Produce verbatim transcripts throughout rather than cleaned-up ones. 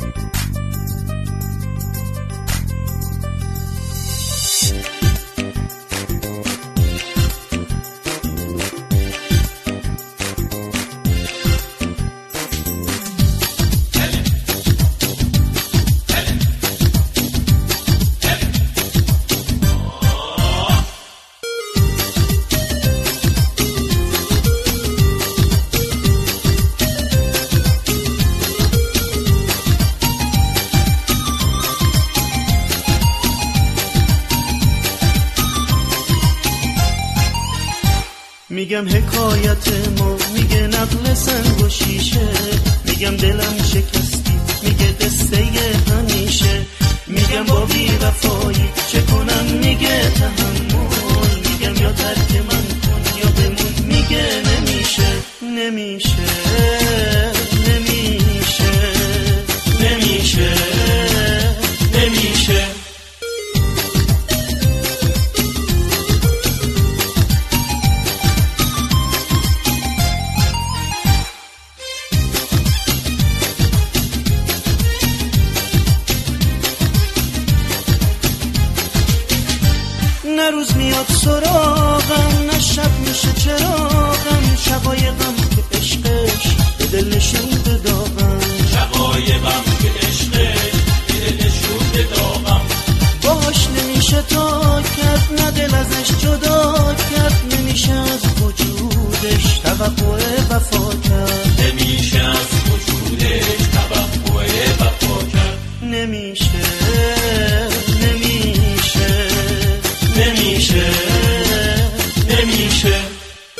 میگم حکایت ما، میگه نقل سنگ و شیشه، میگم دلم شکستی، میگه دسته همیشه، میگم با بی وفایی چه کنم، میگه تحمل، میگم یا ترک من کن یا بمون، میگه نمیشه نمیشه نمیشه نمیشه نمیشه. نه روز میاد سراغم، نه شب میشه چراغم، شقایقم که عشقش به دل نشونده داغم، شقایقم که عشقش به دل نشونده داغم، باهاش نمیشه تا کرد، نه دل ازش جدا کرد، نمیشه از وجودش توقع وفا کرد، نمیشه از وجودش توقع وفا کرد، نمیشه نمیشه نمیشه نمیشه.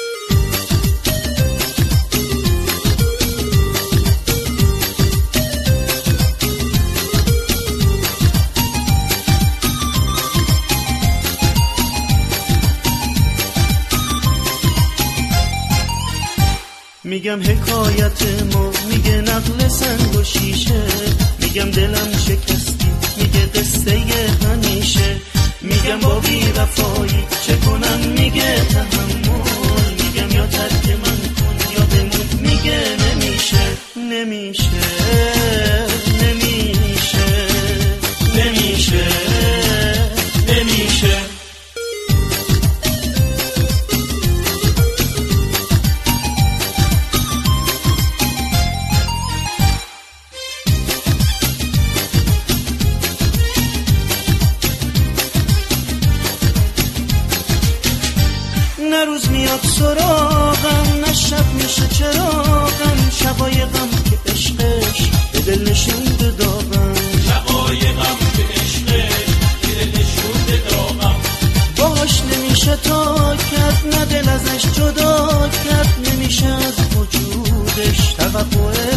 میگم حکایت ما، میگه نقل سنگ و شیشه، میگم دلم شکستی، میگه دسته همیشه، میگم با بی وفایی چه کنم، میگه تحمل، میگم یا ترک من کن یا بمون، میگه نمیشه نمیشه نمیشه نمیشه نمیشه. نه روز میاد سراغم، نه شب میشه چراغم، شقایقم که عشقش به دل نشونده داغم، شقایقم که عشقش به دل نشونده داغم، باهاش نمیشه تا کرد، نه دل ازش جدا کرد، نمیشه از وجودش توقع